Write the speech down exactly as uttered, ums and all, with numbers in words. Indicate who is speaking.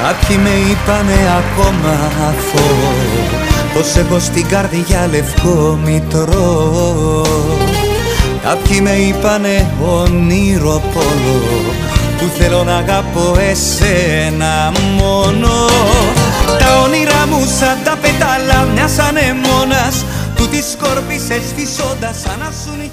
Speaker 1: Κάποιοι με είπανε ακόμα αθώο, πως έχω στην καρδιά λευκό μητρό. Κάποιοι με είπανε ονειροπόλο, που θέλω να αγαπώ εσένα μόνο. Τα όνειρά μου σαν τα πετάλα μιας ανεμόνας, που τις σκόρπισες φυσώντας σαν να σου